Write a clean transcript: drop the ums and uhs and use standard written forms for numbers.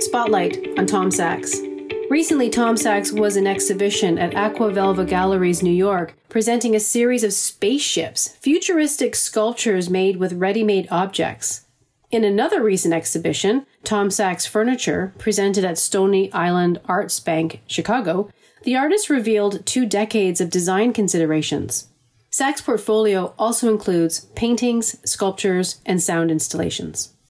Spotlight on Tom Sachs. Recently, Tom Sachs was in exhibition at Aquavelva Galleries, New York, presenting a series of spaceships, futuristic sculptures made with ready-made objects. In another recent exhibition, Tom Sachs Furniture, presented at Stony Island Arts Bank, Chicago, the artist revealed 2 decades of design considerations. Sachs' portfolio also includes paintings, sculptures, and sound installations.